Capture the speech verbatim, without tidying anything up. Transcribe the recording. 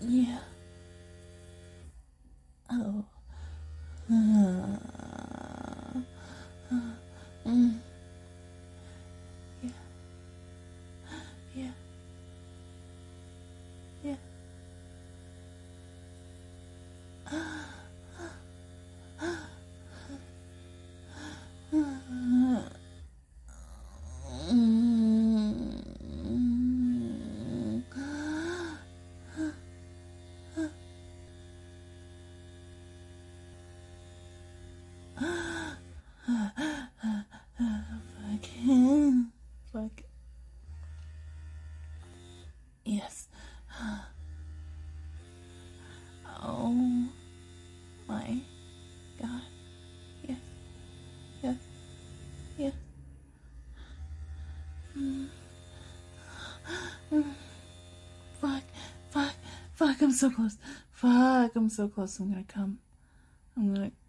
Yeah. Oh. Uh, mm. Yeah. Yeah. Yeah. Fuck. Fuck. Yes. Oh my god. Yes. Yes. Yes. Mm. Mm. Fuck. Fuck. Fuck. I'm so close. Fuck. I'm so close. I'm gonna come. I'm gonna